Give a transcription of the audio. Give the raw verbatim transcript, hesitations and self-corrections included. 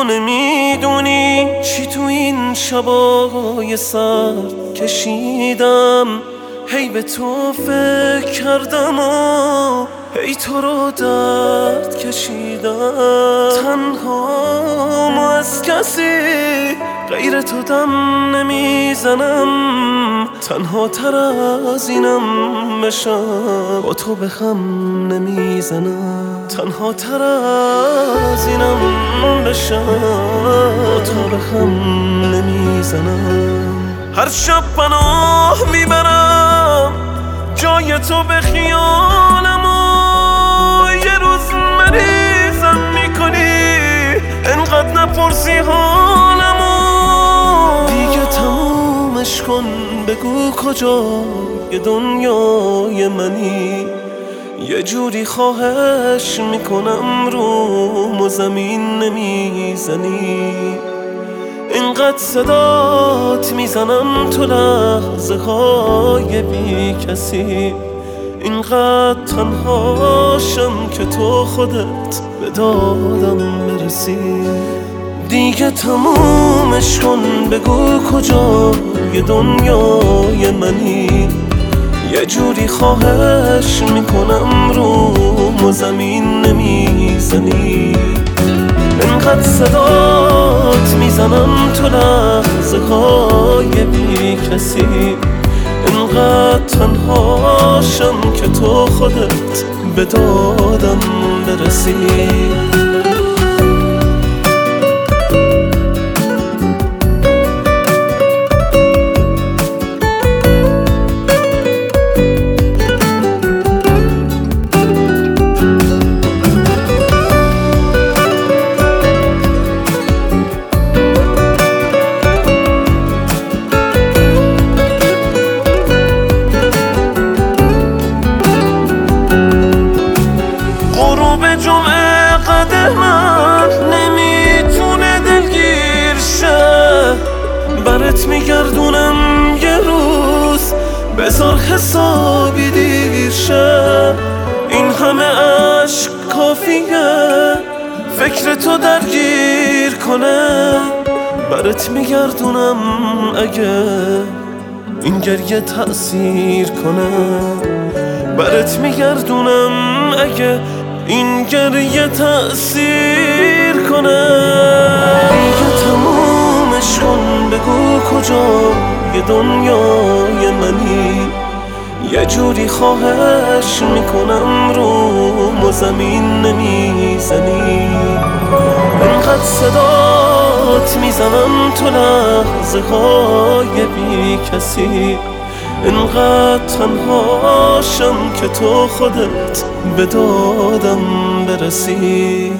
تو نمیدونی چی تو این شبای سرد کشیدم. هی به تو فکر کردم و هی تو رو درد کشیدم. تنها از کسی غیر تو دم نمیزنم. تنها تر از اینم بشم با تو به هم نمیزنم. تنها تر از اینم بشم با تو به هم نمیزنم. هر شب پناه میبرم جای تو به خیالم و یه روز مریضم میکنی انقدر نپرسی حالم و دیگه تمومش کن. بگو کجای دنیای منی، یه جوری خواهش میکنم روم و زمین نمیزنی. اینقدر صدات میزنم تو لحظه های بی کسی. اینقدر تنهاشم که تو خودت به دادم برسی. دیگه تمومش کن. بگو کجای دنیای منی، یه جوری خواهش میکنم روم و زمین نمیزنی. اینقدر صدات میزنم تو لحظه های بی کسی. اینقدر تنهاشم که تو خودت به دادم برسی. جمعه قدمم نمیتونه دلگیر شه. برات میگردونم یه روز بذار حسابی دیر شه. این همه عشق کافیه فکر تو درگیر کنه. برات میگردونم اگه این گریه تأثیر کنه. برات میگردونم اگه این گریه تأثیر کنه. دیگه تمومش کن. بگو کجای دنیای منی، یه جوری خواهش میکنم روم و زمین نمیزنی. اینقدر صدات میزنم تو لحظه های بی کسی. اینقدر تنهاشم که تو خودت به دادم برسی.